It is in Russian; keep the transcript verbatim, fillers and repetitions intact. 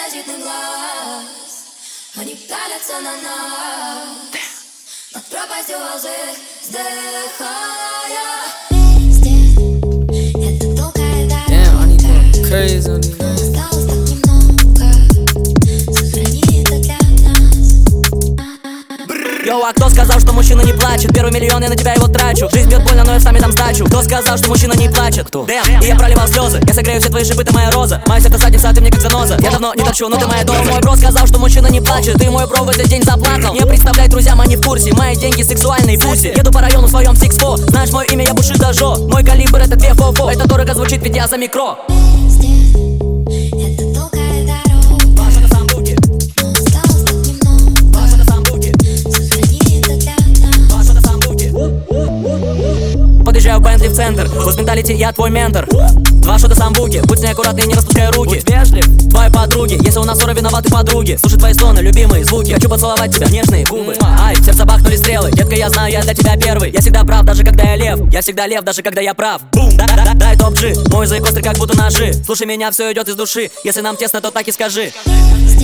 паразитный глаз. Они пялятся на нас над пропастью лжи, вздыхая. Везде это долгая дорога. Crazy on these Осталось так немного. Сохрани это для нас. Йоу, а кто сказал, что мужчина не плачет? Первый миллион, я на тебя его трачу. Жизнь бьет больно, но я сами дам сдачу. Кто сказал, что мужчина не плачет? Кто? Дэм, и я проливал слезы. Я согрею все твои шипы, ты моя роза. Моя сердце задница, а ты мне как заноза. Я давно не торчу, но ты моя доза. Мой бро сказал, что мужчина не плачет. Ты мой бро в этот день заплакал. Не представляй, друзьям, они в курсе. Мои деньги сексуальные пуси. Еду по району в своем сикс фо. Знаешь мое имя, я Бушидо Жо. Мой калибр это две фо-фо. Это дорого звучит, ведь я за микро. Везде это долгая дорога. Паша на самбуке, Но осталось так немного. Паша на самбуке, Сохрани это для нас. Паша на самбуке. Подъезжаю в Бентли в центр. Хоспиталити, я твой ментор. Два шота самбуки, будь с ней аккуратный, не распускай руки. Будь вежлив, твои подруги. Если у нас ссора, виноваты подруги. Слушай твои стоны, любимые звуки. Хочу поцеловать тебя, нежные губы. Ай, в сердце бахнули стрелы. Детка, я знаю, я для тебя первый. Я всегда прав, даже когда я лев. Я всегда лев, даже когда я прав. Бум, да-да-да, дай топ-джи. Мой язык острый, как будто ножи. Слушай меня, все идет из души. Если нам тесно, то так и скажи.